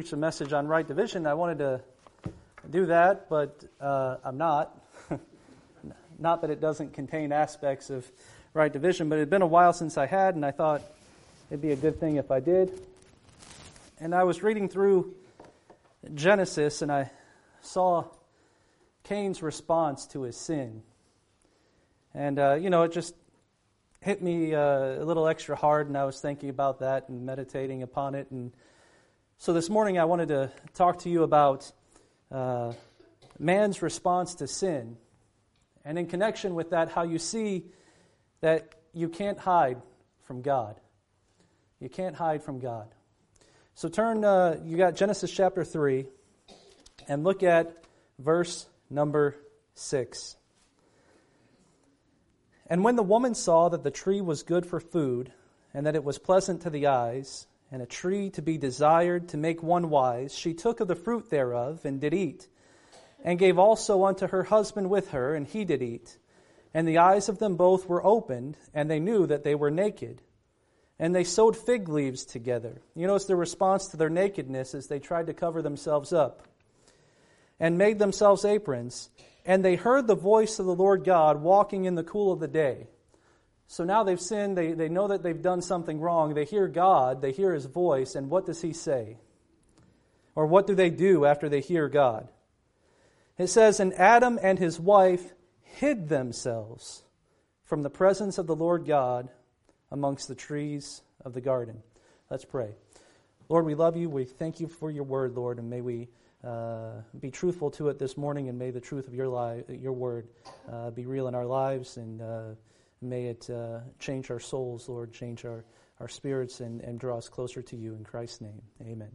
preach a message on right division. I wanted to do that, but I'm not. Not that it doesn't contain aspects of right division, but it had been a while since I had, and I thought it'd be a good thing if I did. And I was reading through Genesis, and I saw Cain's response to his sin. And, it just hit me a little extra hard, and I was thinking about that and meditating upon it. And so this morning I wanted to talk to you about man's response to sin. And in connection with that, how you see that you can't hide from God. You can't hide from God. So turn, you got Genesis chapter 3, and look at verse number 6. And when the woman saw that the tree was good for food, and that it was pleasant to the eyes, and a tree to be desired to make one wise, she took of the fruit thereof, and did eat, and gave also unto her husband with her, and he did eat. And the eyes of them both were opened, and they knew that they were naked. And they sewed fig leaves together. You notice their response to their nakedness is they tried to cover themselves up, and made themselves aprons. And they heard the voice of the Lord God walking in the cool of the day. So now they've sinned, they know that they've done something wrong. They hear God, they hear His voice, and what does He say? Or what do they do after they hear God? It says, and Adam and his wife hid themselves from the presence of the Lord God amongst the trees of the garden. Let's pray. Lord, we love you. We thank you for your word, Lord, and may we be truthful to it this morning, and may the truth of your word be real in our lives, and may it change our souls, Lord, change our spirits, and draw us closer to you. In Christ's name, amen.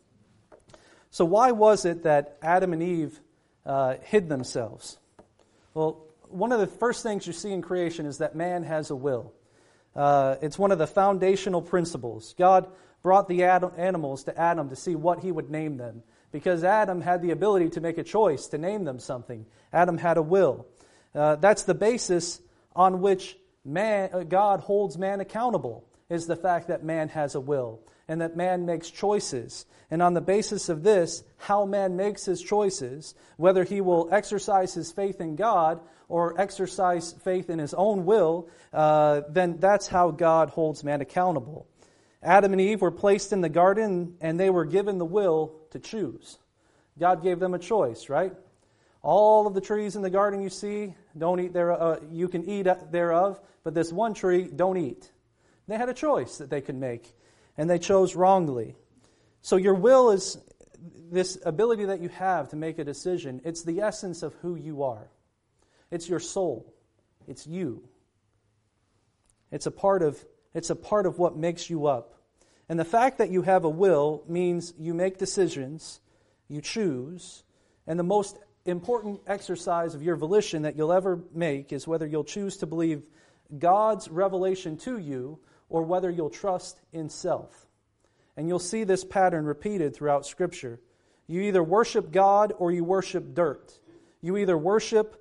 So why was it that Adam and Eve hid themselves? Well, one of the first things you see in creation is that man has a will. It's one of the foundational principles. God brought the animals to Adam to see what he would name them, because Adam had the ability to make a choice to name them something. Adam had a will. That's the basis on which God holds man accountable, is the fact that man has a will and that man makes choices. And on the basis of this, how man makes his choices, whether he will exercise his faith in God or exercise faith in his own will, then that's how God holds man accountable. Adam and Eve were placed in the garden, and they were given the will to choose. God gave them a choice, right? All of the trees in the garden you see, don't eat thereof. You can eat thereof, but this one tree, don't eat. They had a choice that they could make, and they chose wrongly. So your will is this ability that you have to make a decision. It's the essence of who you are. It's your soul. It's you. It's a part of what makes you up. And the fact that you have a will means you make decisions, you choose, and the most important exercise of your volition that you'll ever make is whether you'll choose to believe God's revelation to you or whether you'll trust in self. And you'll see this pattern repeated throughout Scripture. You either worship God or you worship dirt. You either worship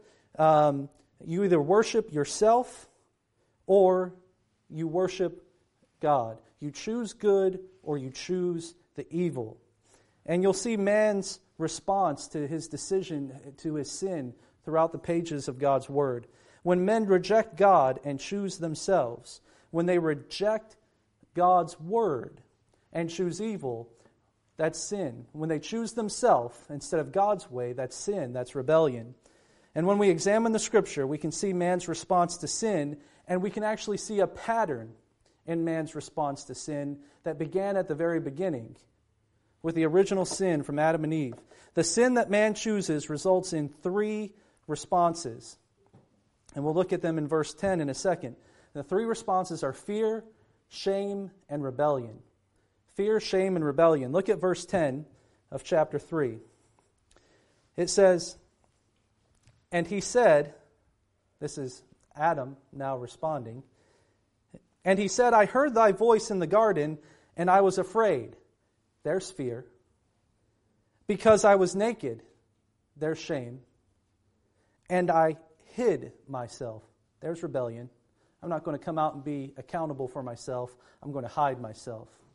yourself or you worship God. You choose good or you choose the evil. And you'll see man's response to his decision, to his sin, throughout the pages of God's Word. When men reject God and choose themselves, when they reject God's Word and choose evil, that's sin. When they choose themselves instead of God's way, that's sin, that's rebellion. And when we examine the Scripture, we can see man's response to sin, and we can actually see a pattern in man's response to sin that began at the very beginning with the original sin from Adam and Eve. The sin that man chooses results in 3 responses. And we'll look at them in verse 10 in a second. The 3 responses are fear, shame, and rebellion. Fear, shame, and rebellion. Look at verse 10 of chapter 3. It says, and he said, this is Adam now responding, and he said, I heard thy voice in the garden, and I was afraid. There's fear. Because I was naked. There's shame. And I hid myself. There's rebellion. I'm not going to come out and be accountable for myself. I'm going to hide myself.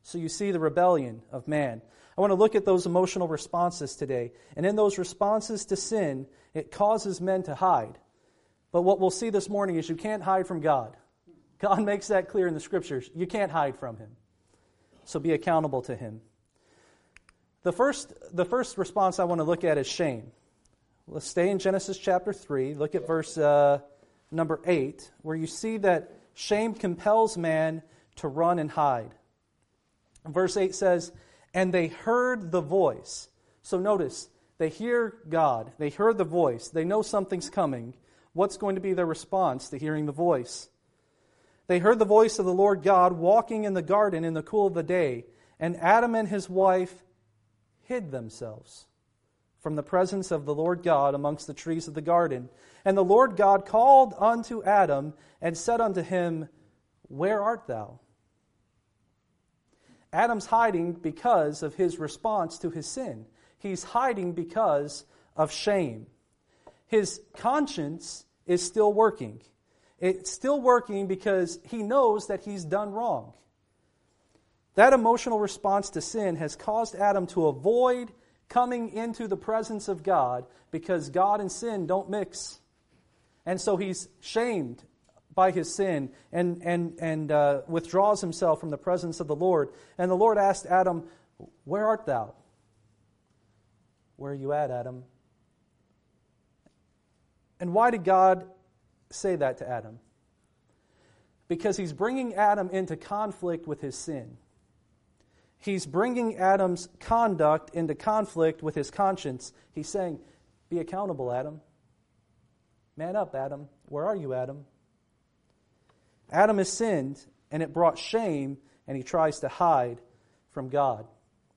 So you see the rebellion of man. I want to look at those emotional responses today. And in those responses to sin, it causes men to hide. But what we'll see this morning is you can't hide from God. God makes that clear in the Scriptures. You can't hide from Him. So be accountable to Him. The first response I want to look at is shame. Let's stay in Genesis chapter 3. Look at verse number 8, where you see that shame compels man to run and hide. Verse 8 says, "And they heard the voice." So notice, they hear God. They heard the voice. They know something's coming. What's going to be their response to hearing the voice? They heard the voice of the Lord God walking in the garden in the cool of the day, and Adam and his wife hid themselves from the presence of the Lord God amongst the trees of the garden. And the Lord God called unto Adam and said unto him, "Where art thou?" Adam's hiding because of his response to his sin. He's hiding because of shame. His conscience is still working. It's still working because he knows that he's done wrong. That emotional response to sin has caused Adam to avoid coming into the presence of God because God and sin don't mix. And so he's shamed by his sin and withdraws himself from the presence of the Lord. And the Lord asked Adam, "Where art thou?" Where are you at, Adam? And why did God say that to Adam? Because he's bringing Adam into conflict with his sin. He's bringing Adam's conduct into conflict with his conscience. He's saying, be accountable, Adam. Man up, Adam. Where are you, Adam? Adam has sinned, and it brought shame, and he tries to hide from God.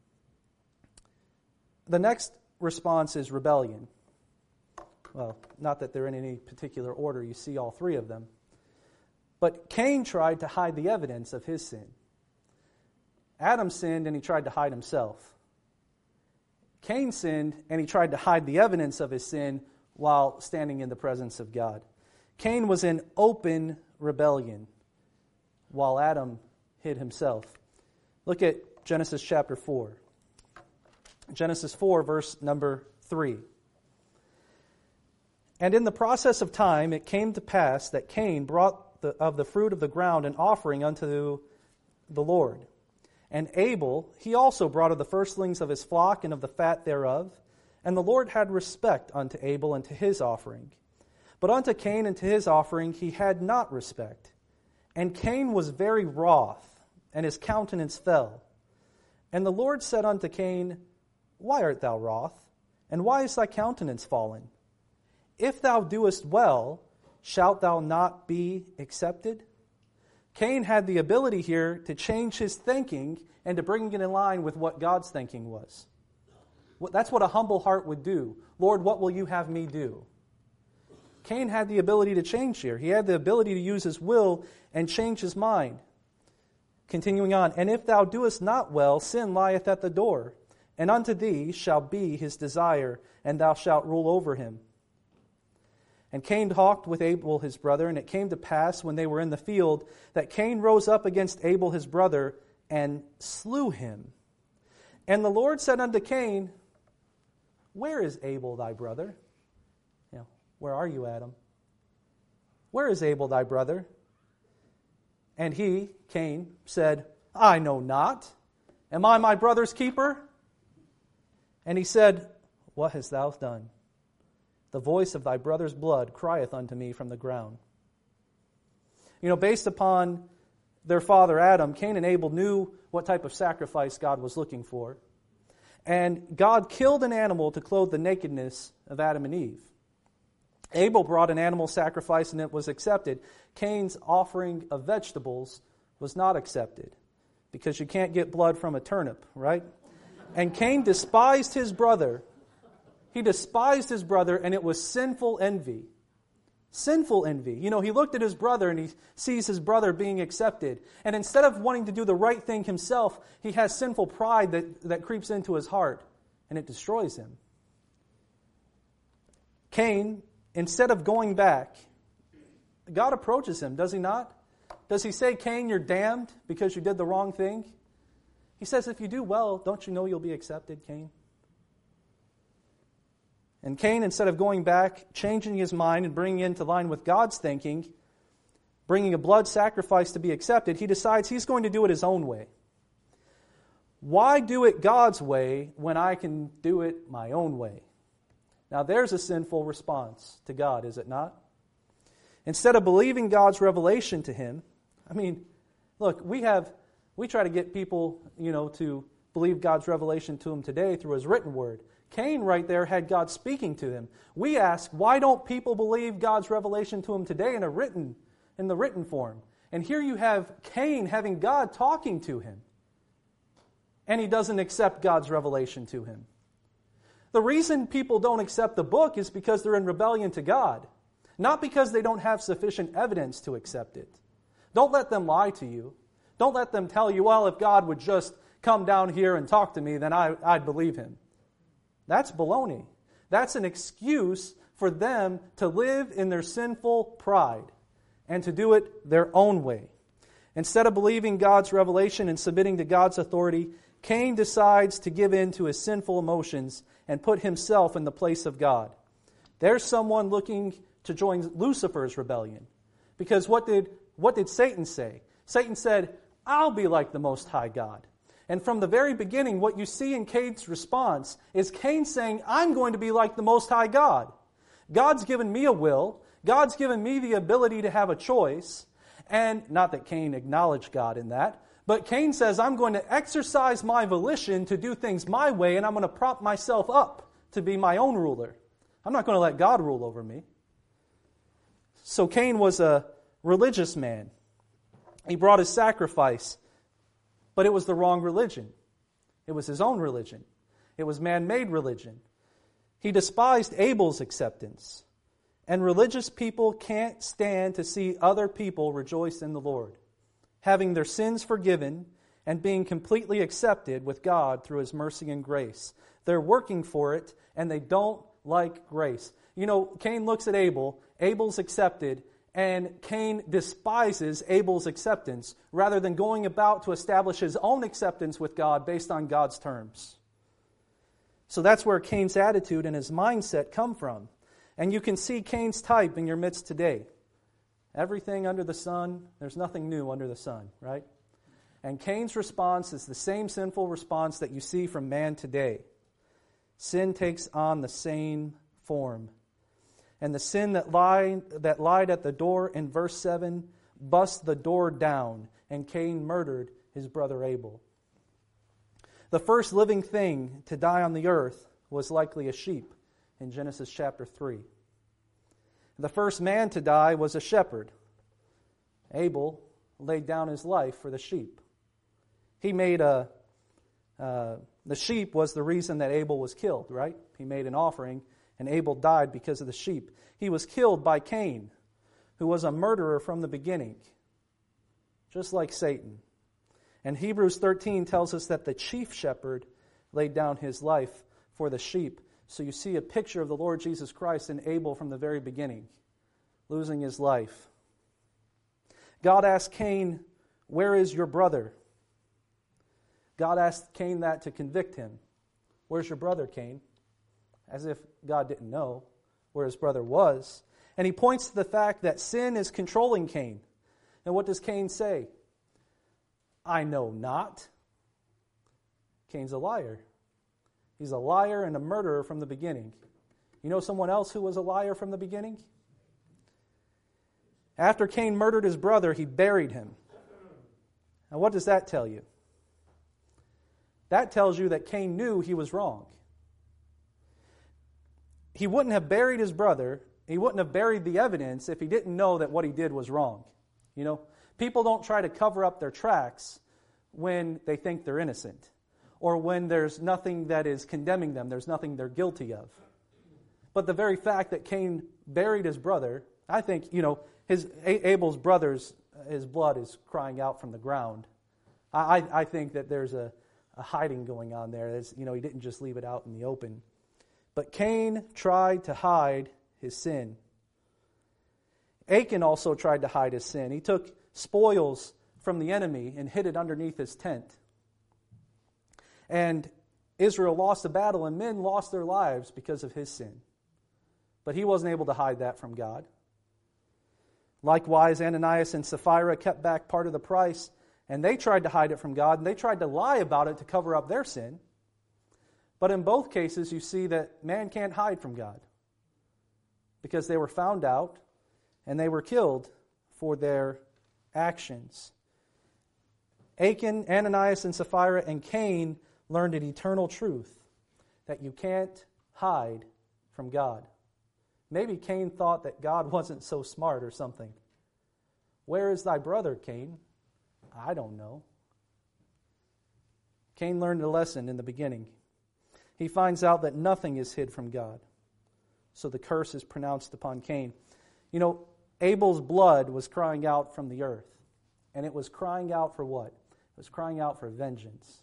The next response is rebellion. Well, not that they're in any particular order. You see all three of them. But Cain tried to hide the evidence of his sin. Adam sinned and he tried to hide himself. Cain sinned and he tried to hide the evidence of his sin while standing in the presence of God. Cain was in open rebellion while Adam hid himself. Look at Genesis chapter 4. Genesis 4, verse number 3. "And in the process of time it came to pass that Cain brought of the fruit of the ground an offering unto the Lord. And Abel, he also brought of the firstlings of his flock and of the fat thereof. And the Lord had respect unto Abel and to his offering. But unto Cain and to his offering he had not respect. And Cain was very wroth, and his countenance fell. And the Lord said unto Cain, Why art thou wroth? And why is thy countenance fallen? If thou doest well, shalt thou not be accepted?" Cain had the ability here to change his thinking and to bring it in line with what God's thinking was. That's what a humble heart would do. Lord, what will you have me do? Cain had the ability to change here. He had the ability to use his will and change his mind. Continuing on, "And if thou doest not well, sin lieth at the door, and unto thee shall be his desire, and thou shalt rule over him. And Cain talked with Abel his brother, and it came to pass when they were in the field that Cain rose up against Abel his brother and slew him. And the Lord said unto Cain, Where is Abel thy brother?" Where are you, Adam? "Where is Abel thy brother?" And he, Cain, said, "I know not. Am I my brother's keeper?" And he said, "What hast thou done? The voice of thy brother's blood crieth unto me from the ground." Based upon their father Adam, Cain and Abel knew what type of sacrifice God was looking for. And God killed an animal to clothe the nakedness of Adam and Eve. Abel brought an animal sacrifice and it was accepted. Cain's offering of vegetables was not accepted because you can't get blood from a turnip, right? And Cain despised his brother. He despised his brother, and it was sinful envy. Sinful envy. He looked at his brother and he sees his brother being accepted. And instead of wanting to do the right thing himself, he has sinful pride that creeps into his heart, and it destroys him. Cain, instead of going back, God approaches him, does he not? Does he say, "Cain, you're damned because you did the wrong thing"? He says, if you do well, don't you know you'll be accepted, Cain? And Cain, instead of going back, changing his mind and bringing it into line with God's thinking, bringing a blood sacrifice to be accepted, he decides he's going to do it his own way. Why do it God's way when I can do it my own way? Now there's a sinful response to God, is it not? Instead of believing God's revelation to him, look, we try to get people, to believe God's revelation to him today through his written word. Cain right there had God speaking to him. We ask, why don't people believe God's revelation to him today in the written form? And here you have Cain having God talking to him, and he doesn't accept God's revelation to him. The reason people don't accept the book is because they're in rebellion to God, not because they don't have sufficient evidence to accept it. Don't let them lie to you. Don't let them tell you, well, if God would just come down here and talk to me, then I'd believe him. That's baloney. That's an excuse for them to live in their sinful pride and to do it their own way. Instead of believing God's revelation and submitting to God's authority, Cain decides to give in to his sinful emotions and put himself in the place of God. There's someone looking to join Lucifer's rebellion. Because what did Satan say? Satan said, I'll be like the Most High God. And from the very beginning, what you see in Cain's response is Cain saying, I'm going to be like the Most High God. God's given me a will. God's given me the ability to have a choice. And not that Cain acknowledged God in that, but Cain says, I'm going to exercise my volition to do things my way, and I'm going to prop myself up to be my own ruler. I'm not going to let God rule over me. So Cain was a religious man. He brought his sacrifice, but it was the wrong religion. It was his own religion. It was man-made religion. He despised Abel's acceptance. And religious people can't stand to see other people rejoice in the Lord, having their sins forgiven and being completely accepted with God through His mercy and grace. They're working for it, and they don't like grace. Cain looks at Abel. Abel's accepted, and Cain despises Abel's acceptance rather than going about to establish his own acceptance with God based on God's terms. So that's where Cain's attitude and his mindset come from. And you can see Cain's type in your midst today. Everything under the sun, there's nothing new under the sun, right? And Cain's response is the same sinful response that you see from man today. Sin takes on the same form. And the sin that lied at the door in verse 7 bust the door down, and Cain murdered his brother Abel. The first living thing to die on the earth was likely a sheep in Genesis chapter 3. The first man to die was a shepherd. Abel laid down his life for the sheep. He made the sheep was the reason that Abel was killed, right? He made an offering, and Abel died because of the sheep. He was killed by Cain, who was a murderer from the beginning, just like Satan. And Hebrews 13 tells us that the chief shepherd laid down his life for the sheep. So you see a picture of the Lord Jesus Christ in Abel from the very beginning, losing his life. God asked Cain, "Where is your brother?" God asked Cain that to convict him. "Where's your brother, Cain?" As if God didn't know where his brother was. And he points to the fact that sin is controlling Cain. And what does Cain say? "I know not." Cain's a liar. He's a liar and a murderer from the beginning. You know someone else who was a liar from the beginning? After Cain murdered his brother, he buried him. Now what does that tell you? That tells you that Cain knew he was wrong. He wouldn't have buried his brother, he wouldn't have buried the evidence if he didn't know that what he did was wrong. People don't try to cover up their tracks when they think they're innocent, or when there's nothing that is condemning them, there's nothing they're guilty of. But the very fact that Cain buried his brother, I think, Abel's brother's, his blood is crying out from the ground. I think that there's a hiding going on there. He didn't just leave it out in the open. But Cain tried to hide his sin. Achan also tried to hide his sin. He took spoils from the enemy and hid it underneath his tent. And Israel lost a battle, and men lost their lives because of his sin. But he wasn't able to hide that from God. Likewise, Ananias and Sapphira kept back part of the price, and they tried to hide it from God, and they tried to lie about it to cover up their sin. But in both cases, you see that man can't hide from God, because they were found out, and they were killed for their actions. Achan, Ananias, and Sapphira, and Cain learned an eternal truth, that you can't hide from God. Maybe Cain thought that God wasn't so smart or something. Where is thy brother, Cain? I don't know. Cain learned a lesson in the beginning. He finds out that nothing is hid from God. So the curse is pronounced upon Cain. You know, Abel's blood was crying out from the earth. And it was crying out for what? It was crying out for vengeance.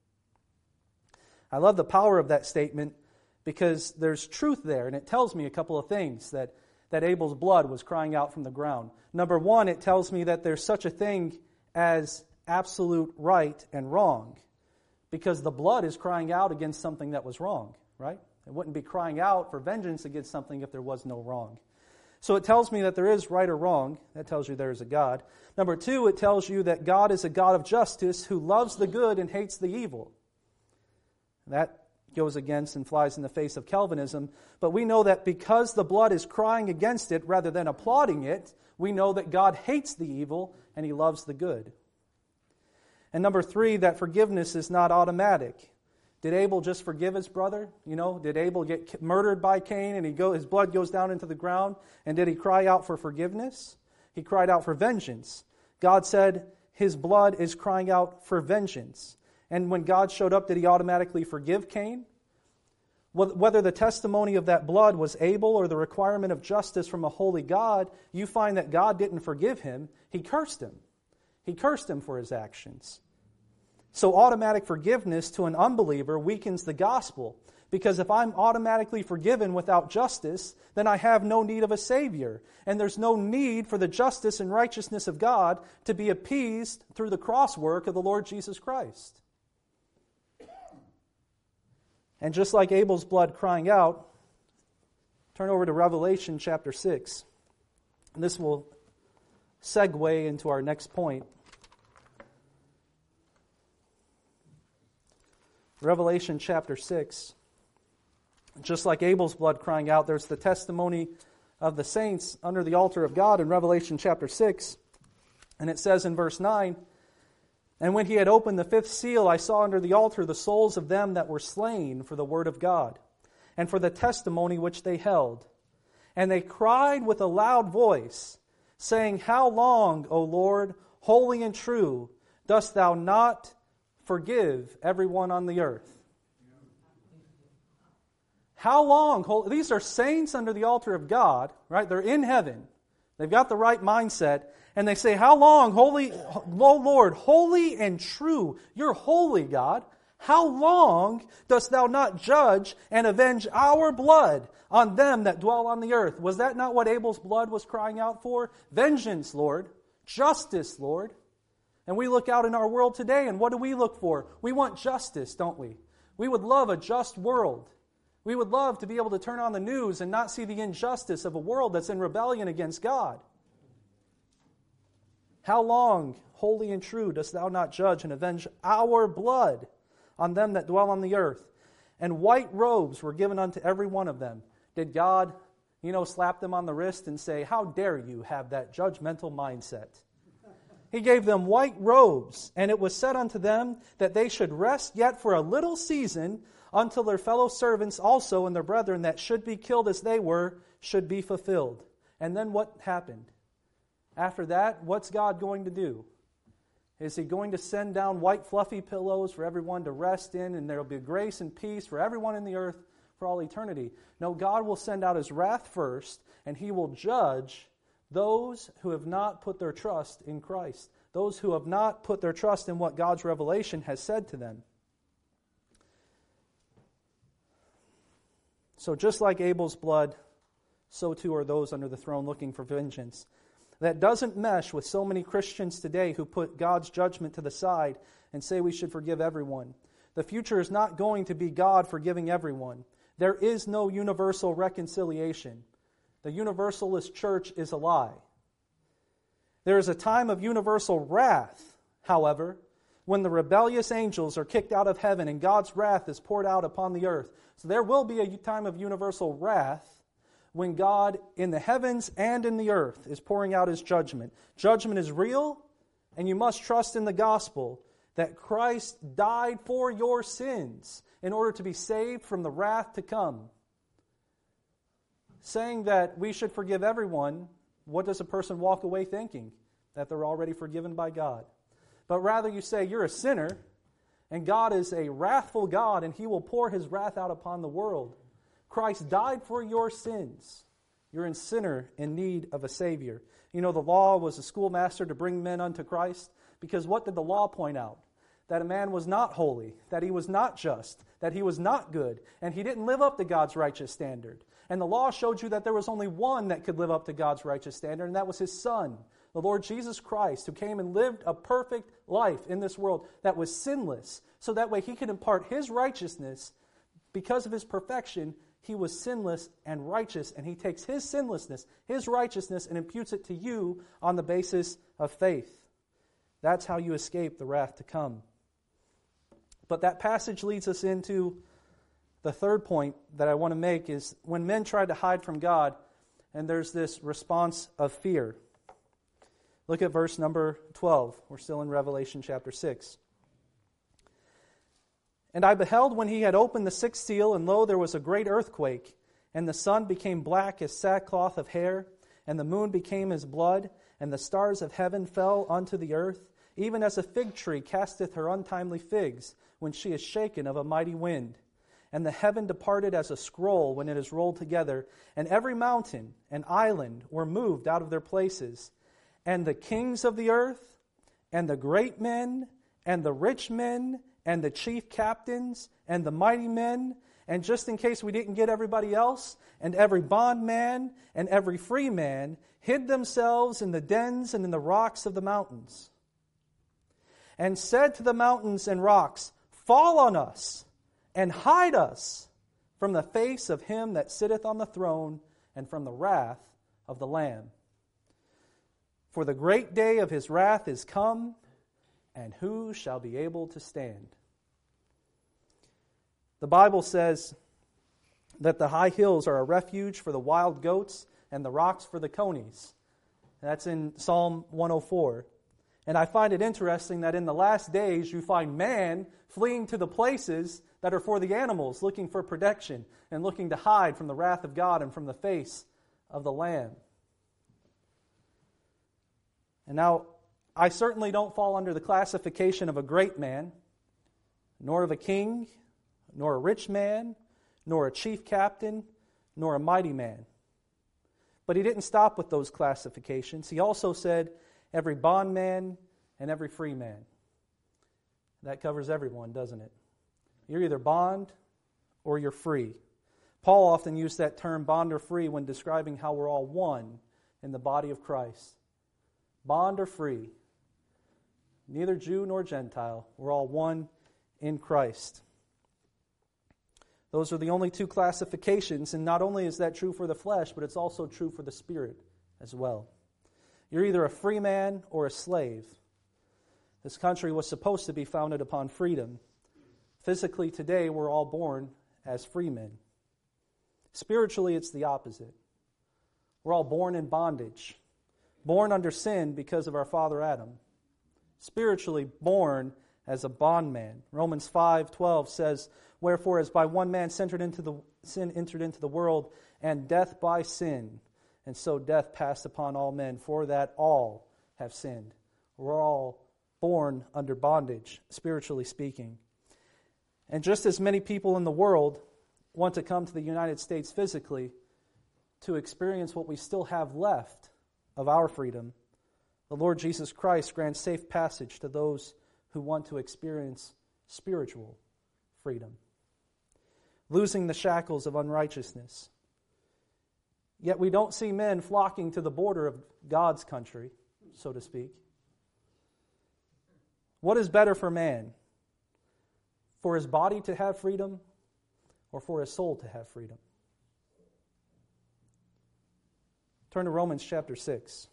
I love the power of that statement because there's truth there, and it tells me a couple of things that Abel's blood was crying out from the ground. Number one, it tells me that there's such a thing as absolute right and wrong, because the blood is crying out against something that was wrong, right? It wouldn't be crying out for vengeance against something if there was no wrong. So it tells me that there is right or wrong. That tells you there is a God. Number two, it tells you that God is a God of justice who loves the good and hates the evil. That goes against and flies in the face of Calvinism. But we know that because the blood is crying against it rather than applauding it, we know that God hates the evil and he loves the good. And number three, that forgiveness is not automatic. Did Abel just forgive his brother? You know, did Abel get murdered by Cain and his blood goes down into the ground? And did he cry out for forgiveness? He cried out for vengeance. God said his blood is crying out for vengeance. And when God showed up, did he automatically forgive Cain? Whether the testimony of that blood was Abel or the requirement of justice from a holy God, you find that God didn't forgive him. He cursed him. He cursed him for his actions. So automatic forgiveness to an unbeliever weakens the gospel. Because if I'm automatically forgiven without justice, then I have no need of a Savior. And there's no need for the justice and righteousness of God to be appeased through the cross work of the Lord Jesus Christ. And just like Abel's blood crying out, turn over to Revelation chapter 6. And this will segue into our next point. Revelation chapter 6. Just like Abel's blood crying out, there's the testimony of the saints under the altar of God in Revelation chapter 6. And it says in verse 9, "And when he had opened the fifth seal, I saw under the altar the souls of them that were slain for the word of God, and for the testimony which they held. And they cried with a loud voice, saying, How long, O Lord, holy and true, dost thou not forgive everyone on the earth?" How long? These are saints under the altar of God, right? They're in heaven. They've got the right mindset. And they say, How long, holy, O Lord, holy and true? You're holy, God. How long dost thou not judge and avenge our blood on them that dwell on the earth? Was that not what Abel's blood was crying out for? Vengeance, Lord. Justice, Lord. And we look out in our world today, and what do we look for? We want justice, don't we? We would love a just world. We would love to be able to turn on the news and not see the injustice of a world that's in rebellion against God. How long, holy and true, dost thou not judge and avenge our blood on them that dwell on the earth? And white robes were given unto every one of them. Did God, slap them on the wrist and say, How dare you have that judgmental mindset? He gave them white robes, and it was said unto them that they should rest yet for a little season until their fellow servants also and their brethren that should be killed as they were should be fulfilled. And then what happened? After that, what's God going to do? Is he going to send down white fluffy pillows for everyone to rest in, and there will be grace and peace for everyone in the earth for all eternity? No, God will send out his wrath first, and he will judge those who have not put their trust in Christ, those who have not put their trust in what God's revelation has said to them. So just like Abel's blood, so too are those under the throne looking for vengeance. That doesn't mesh with so many Christians today who put God's judgment to the side and say we should forgive everyone. The future is not going to be God forgiving everyone. There is no universal reconciliation. The Universalist church is a lie. There is a time of universal wrath, however, when the rebellious angels are kicked out of heaven and God's wrath is poured out upon the earth. So there will be a time of universal wrath when God in the heavens and in the earth is pouring out His judgment. Judgment is real, and you must trust in the gospel that Christ died for your sins in order to be saved from the wrath to come. Saying that we should forgive everyone, what does a person walk away thinking? That they're already forgiven by God. But rather you say you're a sinner, and God is a wrathful God, and He will pour His wrath out upon the world. Christ died for your sins. You're a sinner in need of a Savior. You know, the law was a schoolmaster to bring men unto Christ, because what did the law point out? That a man was not holy, that he was not just, that he was not good, and he didn't live up to God's righteous standard. And the law showed you that there was only one that could live up to God's righteous standard, and that was His Son, the Lord Jesus Christ, who came and lived a perfect life in this world that was sinless, so that way He could impart His righteousness. Because of His perfection, He was sinless and righteous, and He takes His sinlessness, His righteousness, and imputes it to you on the basis of faith. That's how you escape the wrath to come. But that passage leads us into the third point that I want to make is when men tried to hide from God, and there's this response of fear. Look at verse number 12. We're still in Revelation chapter 6. And I beheld when He had opened the sixth seal, and lo, there was a great earthquake, and the sun became black as sackcloth of hair, and the moon became as blood, and the stars of heaven fell unto the earth, even as a fig tree casteth her untimely figs, when she is shaken of a mighty wind. And the heaven departed as a scroll when it is rolled together, and every mountain and island were moved out of their places. And the kings of the earth, and the great men, and the rich men, and the chief captains, and the mighty men, and just in case we didn't get everybody else, and every bondman, and every free man, hid themselves in the dens and in the rocks of the mountains, and said to the mountains and rocks, Fall on us, and hide us from the face of Him that sitteth on the throne, and from the wrath of the Lamb. For the great day of His wrath is come, and who shall be able to stand? The Bible says that the high hills are a refuge for the wild goats, and the rocks for the conies. That's in Psalm 104. And I find it interesting that in the last days you find man fleeing to the places that are for the animals, looking for protection and looking to hide from the wrath of God and from the face of the Lamb. And now, I certainly don't fall under the classification of a great man, nor of a king, nor a rich man, nor a chief captain, nor a mighty man. But He didn't stop with those classifications. He also said, every bondman and every free man. That covers everyone, doesn't it? You're either bond or you're free. Paul often used that term bond or free when describing how we're all one in the body of Christ. Bond or free. Neither Jew nor Gentile. We're all one in Christ. Those are the only two classifications, and not only is that true for the flesh, but it's also true for the spirit as well. You're either a free man or a slave. This country was supposed to be founded upon freedom. Physically, today, we're all born as free men. Spiritually, it's the opposite. We're all born in bondage, born under sin because of our father Adam. Spiritually born as a bondman. Romans 5:12 says, Wherefore, as by one man sin entered into the world, and death by sin, and so death passed upon all men, for that all have sinned. We're all born under bondage, spiritually speaking. And just as many people in the world want to come to the United States physically to experience what we still have left of our freedom, the Lord Jesus Christ grants safe passage to those who want to experience spiritual freedom, losing the shackles of unrighteousness. Yet we don't see men flocking to the border of God's country, so to speak. What is better for man? For his body to have freedom or for his soul to have freedom? Turn to Romans chapter 6.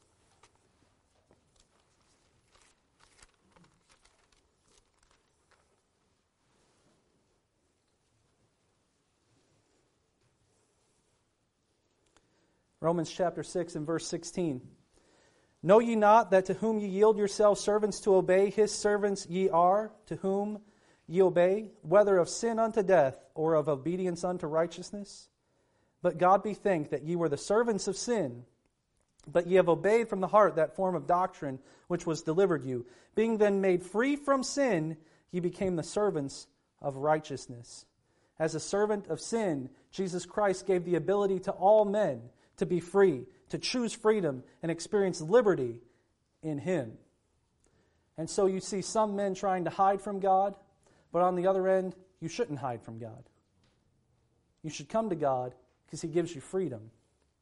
Romans chapter 6 and verse 16. Know ye not that to whom ye yield yourselves servants to obey, his servants ye are, to whom ye obey, whether of sin unto death, or of obedience unto righteousness? But God be thanked that ye were the servants of sin, but ye have obeyed from the heart that form of doctrine which was delivered you. Being then made free from sin, ye became the servants of righteousness. As a servant of sin, Jesus Christ gave the ability to all men to be free, to choose freedom and experience liberty in Him. And so you see some men trying to hide from God, but on the other end, you shouldn't hide from God. You should come to God because He gives you freedom.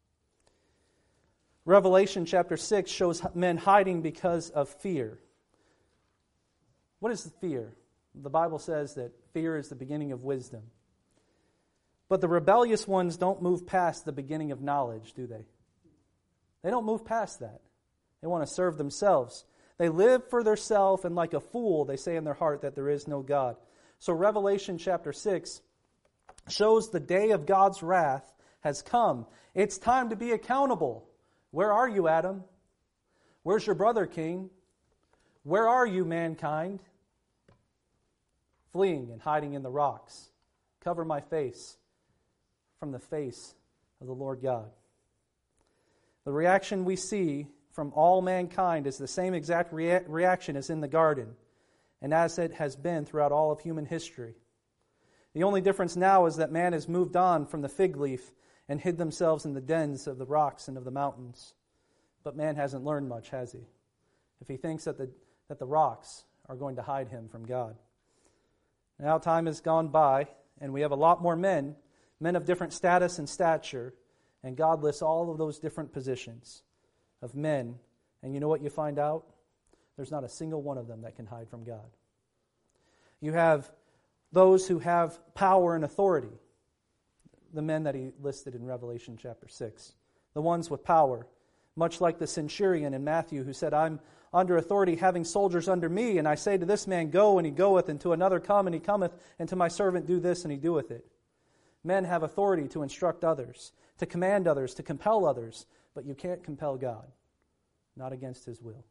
Revelation chapter 6 shows men hiding because of fear. What is the fear? The Bible says that fear is the beginning of wisdom. But the rebellious ones don't move past the beginning of knowledge, do they? They don't move past that. They want to serve themselves. They live for themselves, and like a fool, they say in their heart that there is no God. So Revelation chapter 6 shows the day of God's wrath has come. It's time to be accountable. Where are you, Adam? Where's your brother, King? Where are you, mankind? Fleeing and hiding in the rocks. Cover my face from the face of the Lord God. The reaction we see from all mankind is the same exact reaction as in the garden, and as it has been throughout all of human history. The only difference now is that man has moved on from the fig leaf and hid themselves in the dens of the rocks and of the mountains. But man hasn't learned much, has he? If he thinks that the rocks are going to hide him from God. Now time has gone by, and we have a lot more men of different status and stature, and God lists all of those different positions of men. And you know what you find out? There's not a single one of them that can hide from God. You have those who have power and authority, the men that he listed in Revelation chapter 6. The ones with power, much like the centurion in Matthew who said, I'm under authority having soldiers under me, and I say to this man, go, and he goeth, and to another, come, and he cometh, and to my servant, do this, and he doeth it. Men have authority to instruct others, to command others, to compel others, but you can't compel God, not against His will.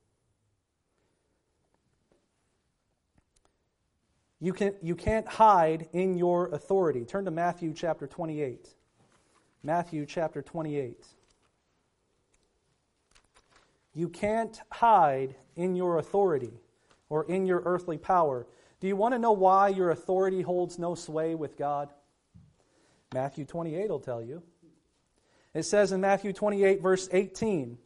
You can't hide in your authority. Turn to Matthew chapter 28. Matthew chapter 28. You can't hide in your authority or in your earthly power. Do you want to know why your authority holds no sway with God? Matthew 28 will tell you. It says in Matthew 28, verse 18,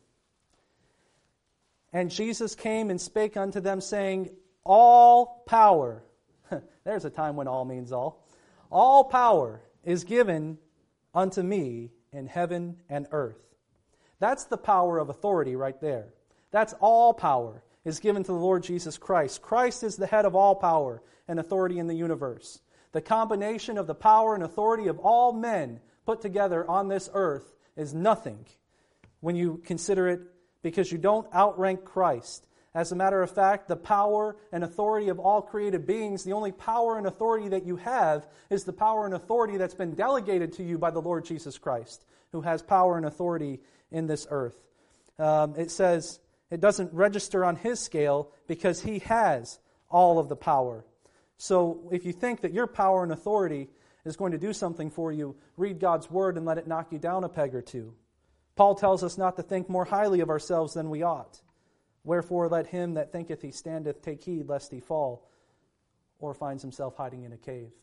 and Jesus came and spake unto them, saying, all power, there's a time when all means all power is given unto me in heaven and earth. That's the power of authority right there. That's all power is given to the Lord Jesus Christ. Christ is the head of all power and authority in the universe. The combination of the power and authority of all men put together on this earth is nothing when you consider it, because you don't outrank Christ. As a matter of fact, the power and authority of all created beings, the only power and authority that you have is the power and authority that's been delegated to you by the Lord Jesus Christ, who has power and authority in this earth. It says it doesn't register on His scale because He has all of the power. So if you think that your power and authority is going to do something for you, read God's Word and let it knock you down a peg or two. Paul tells us not to think more highly of ourselves than we ought. Wherefore let him that thinketh he standeth take heed lest he fall, or finds himself hiding in a cave.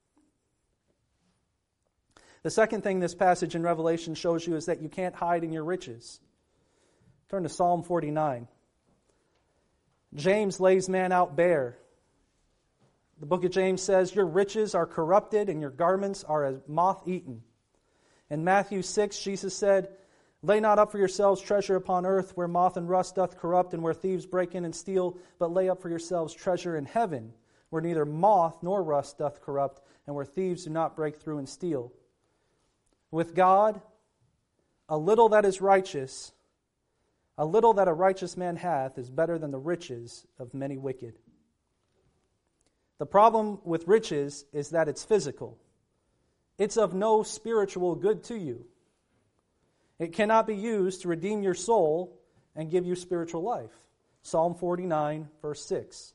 The second thing this passage in Revelation shows you is that you can't hide in your riches. Turn to Psalm 49. James lays man out bare. The book of James says, your riches are corrupted and your garments are as moth-eaten. In Matthew 6, Jesus said, lay not up for yourselves treasure upon earth, where moth and rust doth corrupt, and where thieves break in and steal, but lay up for yourselves treasure in heaven, where neither moth nor rust doth corrupt, and where thieves do not break through and steal. With God, a little that is righteous, a little that a righteous man hath, is better than the riches of many wicked. The problem with riches is that it's physical. It's of no spiritual good to you. It cannot be used to redeem your soul and give you spiritual life. Psalm 49, verse 6.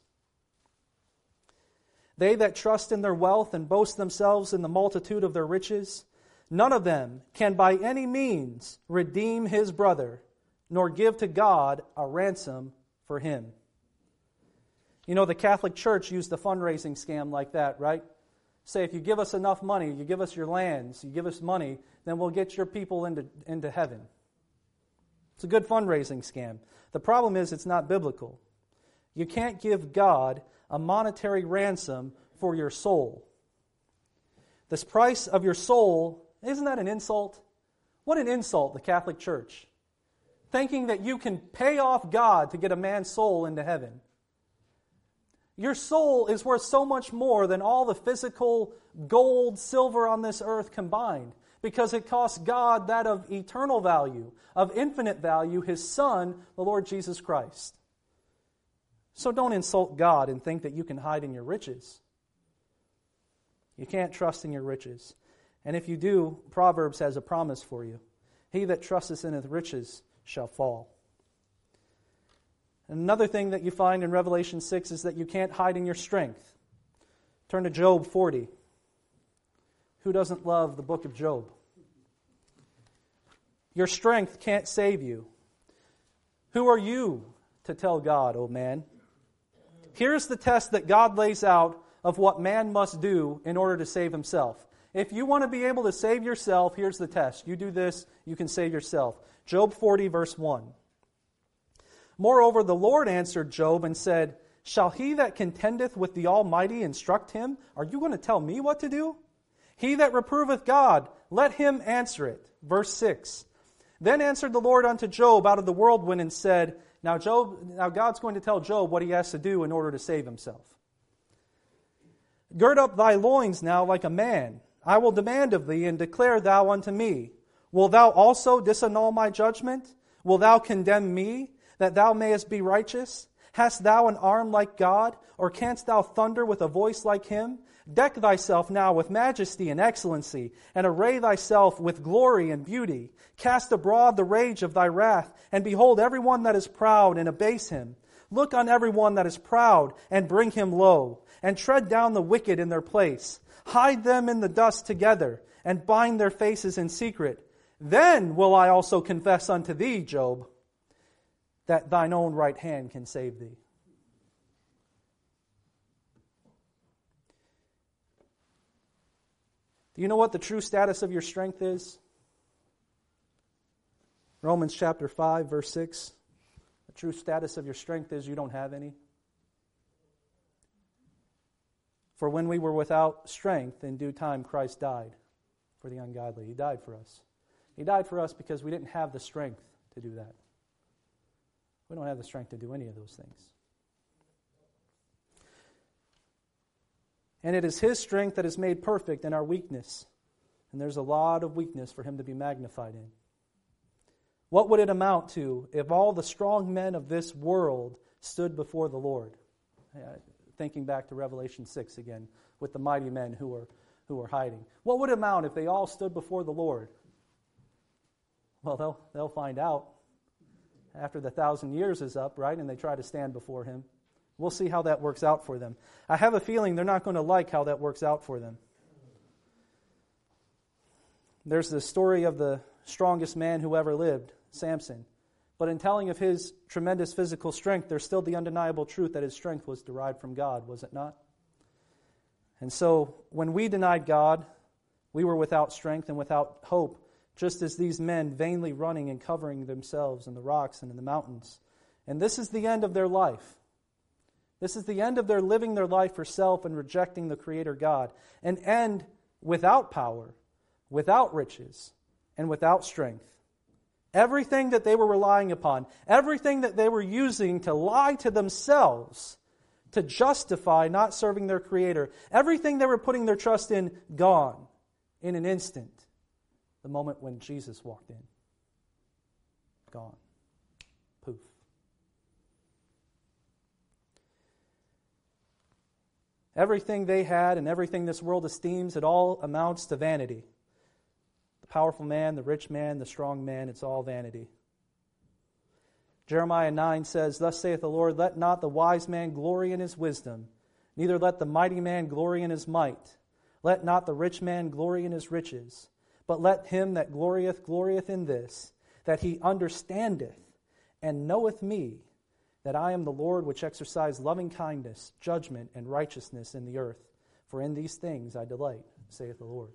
They that trust in their wealth and boast themselves in the multitude of their riches, none of them can by any means redeem his brother, nor give to God a ransom for him. You know, the Catholic Church used a fundraising scam like that, right? Say, if you give us enough money, you give us your lands, you give us money, then we'll get your people into heaven. It's a good fundraising scam. The problem is it's not biblical. You can't give God a monetary ransom for your soul. This price of your soul, isn't that an insult? What an insult, the Catholic Church. Thinking that you can pay off God to get a man's soul into heaven. Your soul is worth so much more than all the physical gold, silver on this earth combined, because it costs God that of eternal value, of infinite value, His Son, the Lord Jesus Christ. So don't insult God and think that you can hide in your riches. You can't trust in your riches. And if you do, Proverbs has a promise for you. He that trusteth in his riches shall fall. Another thing that you find in Revelation 6 is that you can't hide in your strength. Turn to Job 40. Who doesn't love the book of Job? Your strength can't save you. Who are you to tell God, O man? Here's the test that God lays out of what man must do in order to save himself. If you want to be able to save yourself, here's the test. You do this, you can save yourself. Job 40, verse 1. Moreover, the Lord answered Job and said, Shall he that contendeth with the Almighty instruct him? Are you going to tell me what to do? He that reproveth God, let him answer it. Verse 6. Then answered the Lord unto Job out of the whirlwind and said, Now God's going to tell Job what he has to do in order to save himself. Gird up thy loins now like a man. I will demand of thee, and declare thou unto me. Wilt thou also disannul my judgment? Wilt thou condemn me, that thou mayest be righteous? Hast thou an arm like God, or canst thou thunder with a voice like him? Deck thyself now with majesty and excellency, and array thyself with glory and beauty. Cast abroad the rage of thy wrath, and behold every one that is proud, and abase him. Look on every one that is proud, and bring him low, and tread down the wicked in their place. Hide them in the dust together, and bind their faces in secret. Then will I also confess unto thee, Job, that thine own right hand can save thee. Do you know what the true status of your strength is? Romans chapter 5, verse 6. The true status of your strength is you don't have any. For when we were without strength, in due time Christ died for the ungodly. He died for us. He died for us because we didn't have the strength to do that. We don't have the strength to do any of those things. And it is His strength that is made perfect in our weakness. And there's a lot of weakness for Him to be magnified in. What would it amount to if all the strong men of this world stood before the Lord? Thinking back to Revelation 6 again, with the mighty men who were hiding. What would it amount if they all stood before the Lord? Well, they'll find out after the 1,000 years is up, right? And they try to stand before Him. We'll see how that works out for them. I have a feeling they're not going to like how that works out for them. There's the story of the strongest man who ever lived, Samson. But in telling of his tremendous physical strength, there's still the undeniable truth that his strength was derived from God, was it not? And so, when we denied God, we were without strength and without hope, just as these men vainly running and covering themselves in the rocks and in the mountains. And this is the end of their life. This is the end of their living their life for self and rejecting the Creator God. An end without power, without riches, and without strength. Everything that they were relying upon, everything that they were using to lie to themselves, to justify not serving their Creator. Everything they were putting their trust in, gone in an instant. The moment when Jesus walked in. Gone. Poof. Everything they had and everything this world esteems, it all amounts to vanity. The powerful man, the rich man, the strong man, it's all vanity. Jeremiah 9 says, "Thus saith the Lord, let not the wise man glory in his wisdom, neither let the mighty man glory in his might. Let not the rich man glory in his riches, but let him that glorieth in this, that he understandeth and knoweth me, that I am the Lord which exercise loving kindness, judgment, and righteousness in the earth. For in these things I delight, saith the Lord."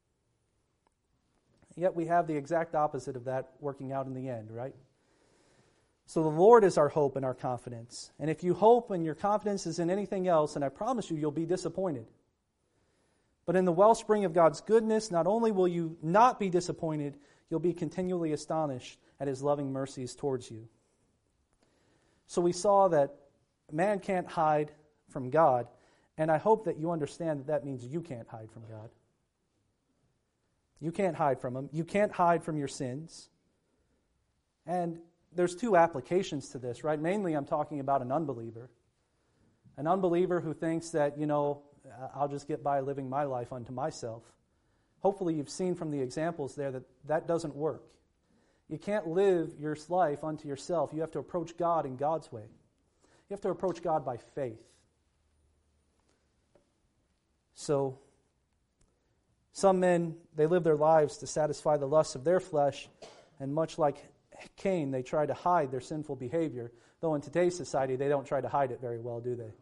Yet we have the exact opposite of that working out in the end, right? So the Lord is our hope and our confidence. And if you hope and your confidence is in anything else, and I promise you, you'll be disappointed. But in the wellspring of God's goodness, not only will you not be disappointed, you'll be continually astonished at His loving mercies towards you. So we saw that man can't hide from God, and I hope that you understand that that means you can't hide from God. You can't hide from Him. You can't hide from your sins. And there's two applications to this, right? Mainly I'm talking about an unbeliever. An unbeliever who thinks that, I'll just get by living my life unto myself. Hopefully you've seen from the examples there that that doesn't work. You can't live your life unto yourself. You have to approach God in God's way. You have to approach God by faith. So, some men, they live their lives to satisfy the lusts of their flesh, and much like Cain, they try to hide their sinful behavior, though in today's society they don't try to hide it very well, do they?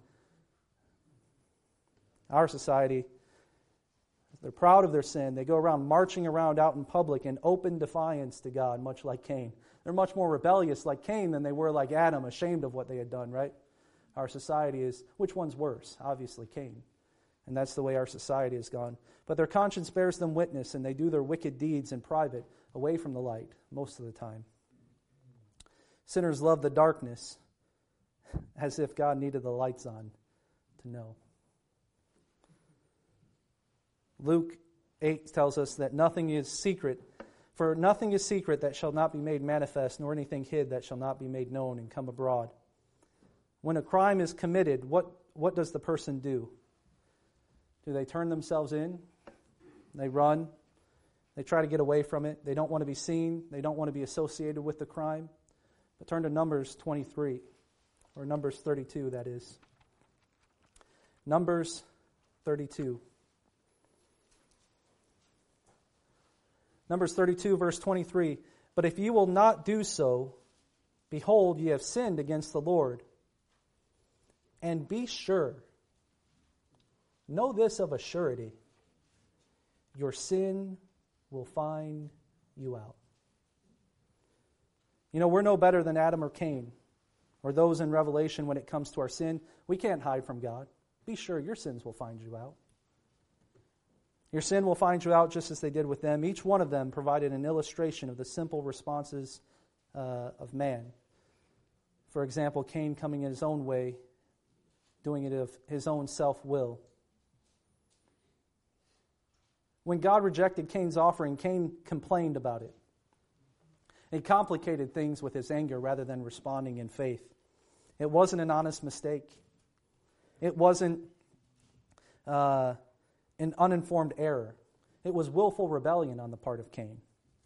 Our society, they're proud of their sin. They go around marching around out in public in open defiance to God, much like Cain. They're much more rebellious like Cain than they were like Adam, ashamed of what they had done, right? Our society is, which one's worse? Obviously Cain. And that's the way our society has gone. But their conscience bears them witness, and they do their wicked deeds in private, away from the light, most of the time. Sinners love the darkness, as if God needed the lights on to know. Luke 8 tells us that nothing is secret, for nothing is secret that shall not be made manifest, nor anything hid that shall not be made known and come abroad. When a crime is committed, what does the person do? Do they turn themselves in? They run. They try to get away from it. They don't want to be seen. They don't want to be associated with the crime. But turn to Numbers 23, or Numbers 32, that is. Numbers 32. Numbers 32, verse 23. "But if you will not do so, behold, ye have sinned against the Lord. And be sure, know this of a surety, your sin will find you out." We're no better than Adam or Cain, or those in Revelation when it comes to our sin. We can't hide from God. Be sure your sins will find you out. Your sin will find you out just as they did with them. Each one of them provided an illustration of the simple responses of man. For example, Cain coming in his own way, doing it of his own self-will. When God rejected Cain's offering, Cain complained about it. He complicated things with his anger rather than responding in faith. It wasn't an honest mistake. It wasn't an uninformed error. It was willful rebellion on the part of Cain.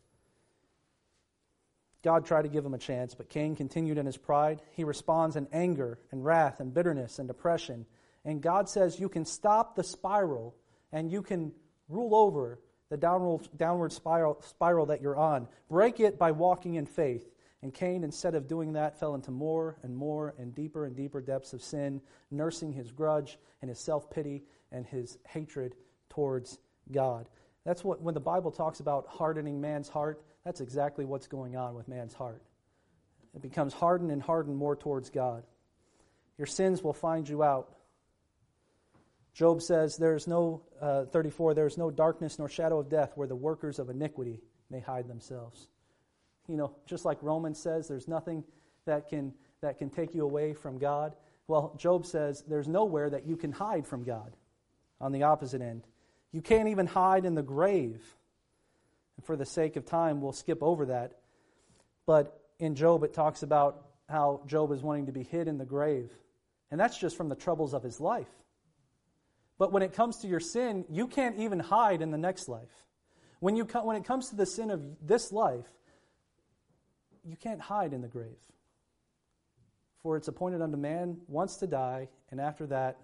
God tried to give him a chance, but Cain continued in his pride. He responds in anger and wrath and bitterness and depression. And God says you can stop the spiral and you can rule over the downward spiral that you're on. Break it by walking in faith. And Cain, instead of doing that, fell into more and deeper depths of sin, nursing his grudge and his self-pity and his hatred towards God. That's what, when the Bible talks about hardening man's heart, that's exactly what's going on with man's heart. It becomes hardened and hardened more towards God. Your sins will find you out. Job says, there is no darkness nor shadow of death where the workers of iniquity may hide themselves. Just like Romans says, there's nothing that can take you away from God. Well, Job says there's nowhere that you can hide from God. On the opposite end, you can't even hide in the grave. And for the sake of time, we'll skip over that. But in Job, it talks about how Job is wanting to be hid in the grave. And that's just from the troubles of his life. But when it comes to your sin, you can't even hide in the next life. When it comes to the sin of this life, you can't hide in the grave. For it's appointed unto man once to die, and after that,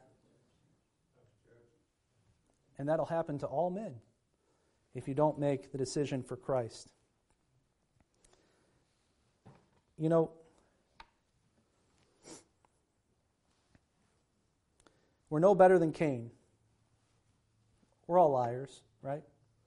and that'll happen to all men if you don't make the decision for Christ. You know, we're no better than Cain. We're all liars, right?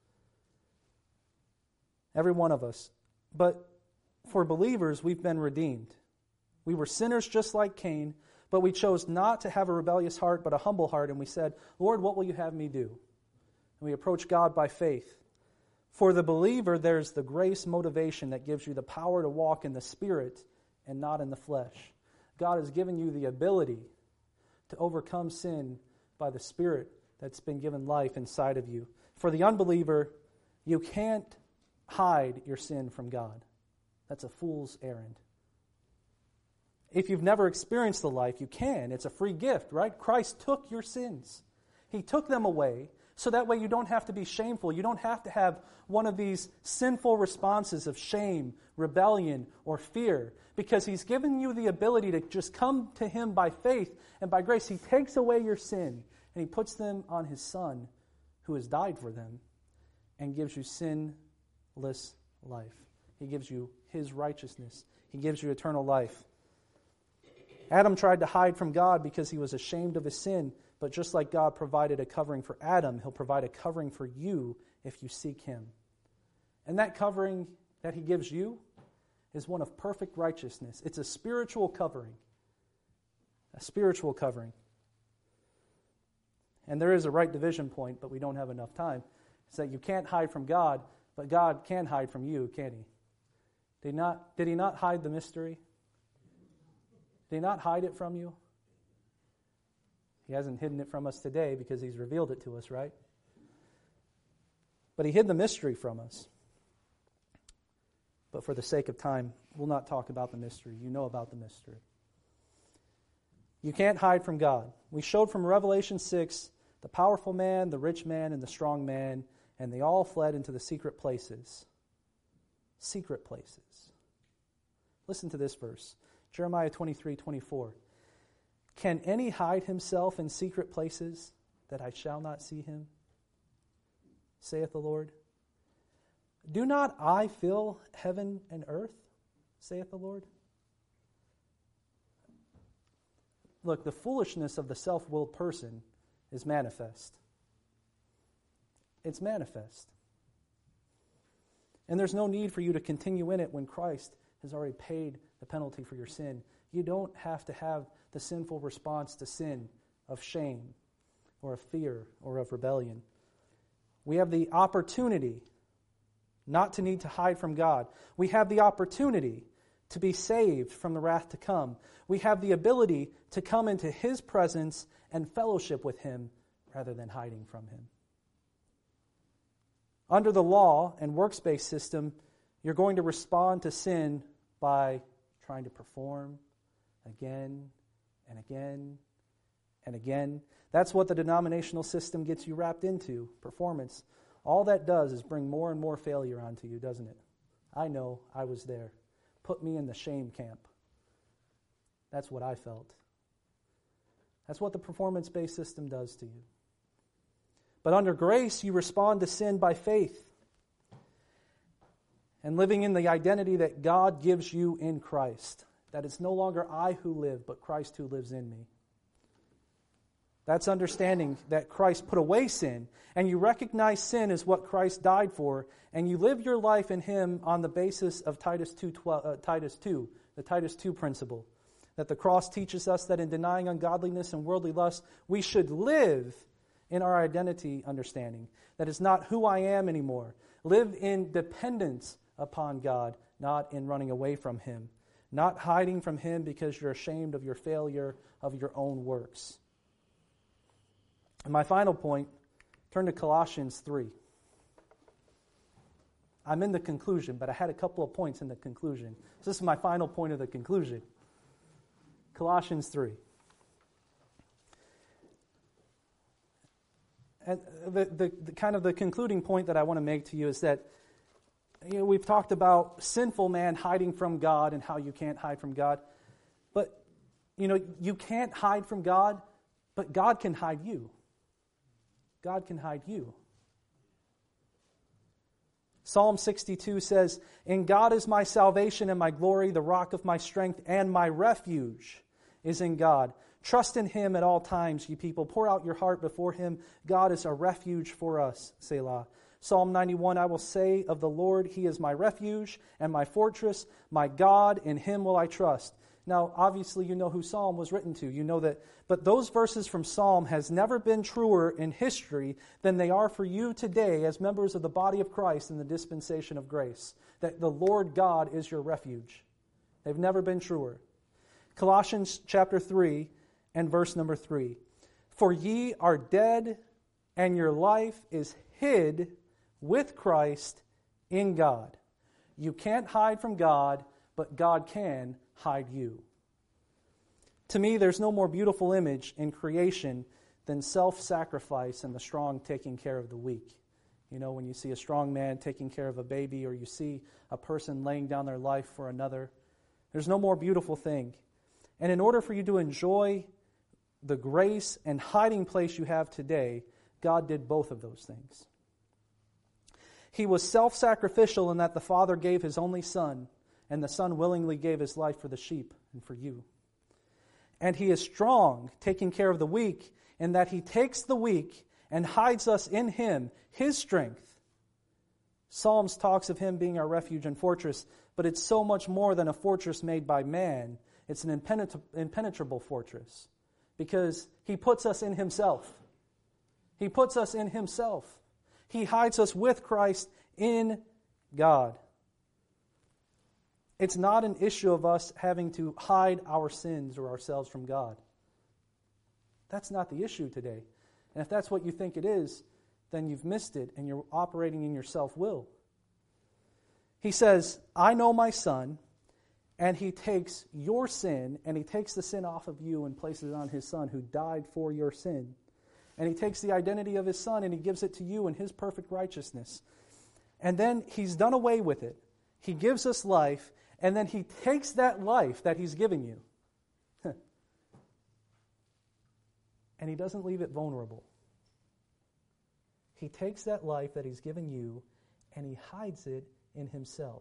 Every one of us. But for believers, we've been redeemed. We were sinners just like Cain, but we chose not to have a rebellious heart, but a humble heart, and we said, Lord, what will you have me do? And we approach God by faith. For the believer, there's the grace motivation that gives you the power to walk in the Spirit and not in the flesh. God has given you the ability to overcome sin by the Spirit that's been given life inside of you. For the unbeliever, you can't hide your sin from God. That's a fool's errand. If you've never experienced the life, you can. It's a free gift, right? Christ took your sins. He took them away, so that way you don't have to be shameful. You don't have to have one of these sinful responses of shame, rebellion, or fear, because He's given you the ability to just come to Him by faith and by grace. He takes away your sin, and He puts them on His Son, who has died for them, and gives you sinless life. He gives you His righteousness. He gives you eternal life. Adam tried to hide from God because he was ashamed of his sin, but just like God provided a covering for Adam, He'll provide a covering for you if you seek Him. And that covering that He gives you is one of perfect righteousness. It's a spiritual covering. A spiritual covering. And there is a right division point, but we don't have enough time. It's that you can't hide from God, but God can hide from you, can He? Did He not hide the mystery? Did He not hide it from you? He hasn't hidden it from us today because He's revealed it to us, right? But He hid the mystery from us. But for the sake of time, we'll not talk about the mystery. You know about the mystery. You can't hide from God. We showed from Revelation 6 the powerful man, the rich man, and the strong man, and they all fled into the secret places. Secret places. Listen to this verse. Jeremiah 23:24. Can any hide himself in secret places that I shall not see him? Saith the Lord. Do not I fill heaven and earth? Saith the Lord. Look, the foolishness of the self-willed person is manifest. It's manifest. And there's no need for you to continue in it when Christ has already paid the penalty for your sin. You don't have to have the sinful response to sin of shame or of fear or of rebellion. We have the opportunity not to need to hide from God. We have the opportunity to be saved from the wrath to come. We have the ability to come into His presence and fellowship with Him rather than hiding from Him. Under the law and works-based system, you're going to respond to sin by trying to perform again and again and again. That's what the denominational system gets you wrapped into, performance. All that does is bring more and more failure onto you, doesn't it? I know, I was there. Put me in the shame camp. That's what I felt. That's what the performance-based system does to you. But under grace, you respond to sin by faith and living in the identity that God gives you in Christ. That it's no longer I who live, but Christ who lives in me. That's understanding that Christ put away sin, and you recognize sin as what Christ died for, and you live your life in Him on the basis of Titus 2, the Titus 2 principle, that the cross teaches us that in denying ungodliness and worldly lust, we should live in our identity understanding. That is not who I am anymore. Live in dependence upon God, not in running away from Him. not hiding from Him because you're ashamed of your failure of your own works. And my final point, turn to Colossians 3. I'm in the conclusion, but I had a couple of points in the conclusion. So this is my final point of the conclusion. Colossians 3. And the kind of the concluding point that I want to make to you is that we've talked about sinful man hiding from God and how you can't hide from God. But, you can't hide from God, but God can hide you. God can hide you. Psalm 62 says, "In God is my salvation and my glory, the rock of my strength, and my refuge is in God. Trust in Him at all times, ye people. Pour out your heart before Him. God is a refuge for us." Selah. Psalm 91, "I will say of the Lord, He is my refuge and my fortress, my God, in Him will I trust." Now, obviously, you know who Psalm was written to. You know that. But those verses from Psalm has never been truer in history than they are for you today as members of the body of Christ in the dispensation of grace. That the Lord God is your refuge. They've never been truer. Colossians chapter 3 and verse number 3. "For ye are dead, and your life is hid with Christ in God." You can't hide from God, but God can hide you. To me, there's no more beautiful image in creation than self-sacrifice and the strong taking care of the weak. When you see a strong man taking care of a baby, or you see a person laying down their life for another, there's no more beautiful thing. And in order for you to enjoy the grace and hiding place you have today, God did both of those things. He was self-sacrificial in that the Father gave His only Son, and the Son willingly gave His life for the sheep and for you. And He is strong, taking care of the weak, in that He takes the weak and hides us in Him, His strength. Psalms talks of Him being our refuge and fortress, but it's so much more than a fortress made by man. It's an impenetrable fortress, because He puts us in Himself. He puts us in Himself. He hides us with Christ in God. It's not an issue of us having to hide our sins or ourselves from God. That's not the issue today. And if that's what you think it is, then you've missed it and you're operating in your self-will. He says, "I know my Son," and He takes your sin and He takes the sin off of you and places it on His Son who died for your sin. And He takes the identity of His Son and He gives it to you in His perfect righteousness. And then He's done away with it. He gives us life, and then He takes that life that He's given you and He doesn't leave it vulnerable. He takes that life that He's given you and He hides it in Himself,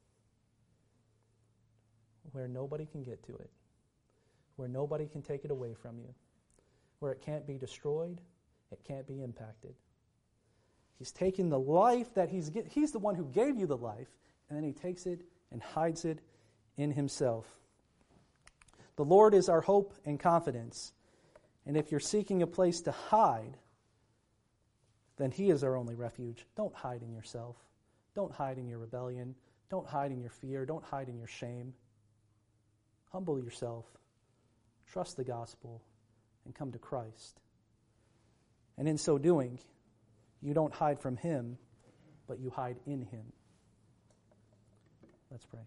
where nobody can get to it, where nobody can take it away from you, where it can't be destroyed, it can't be impacted. He's taken the life that He's the one who gave you the life, and then He takes it and hides it in Himself. The Lord is our hope and confidence. And if you're seeking a place to hide, then He is our only refuge. Don't hide in yourself. Don't hide in your rebellion. Don't hide in your fear. Don't hide in your shame. Humble yourself. Trust the gospel and come to Christ. And in so doing, you don't hide from Him, but you hide in Him. Let's pray.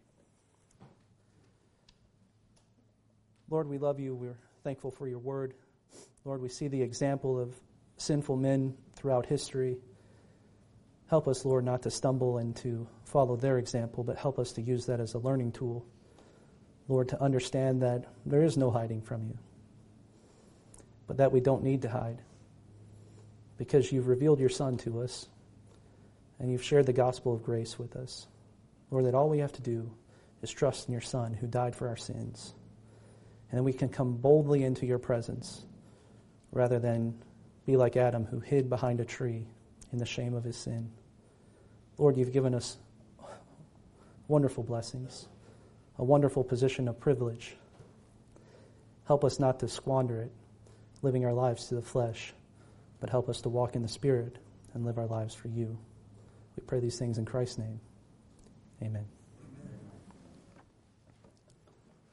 Lord, we love You. We're thankful for Your word. Lord, we see the example of sinful men throughout history. Help us, Lord, not to stumble and to follow their example, but help us to use that as a learning tool. Lord, to understand that there is no hiding from You, but that we don't need to hide, because You've revealed Your Son to us, and You've shared the gospel of grace with us. Lord, that all we have to do is trust in Your Son who died for our sins, and then we can come boldly into Your presence rather than be like Adam, who hid behind a tree in the shame of his sin. Lord, You've given us wonderful blessings, a wonderful position of privilege. Help us not to squander it, living our lives to the flesh, but help us to walk in the Spirit and live our lives for You. We pray these things in Christ's name. Amen.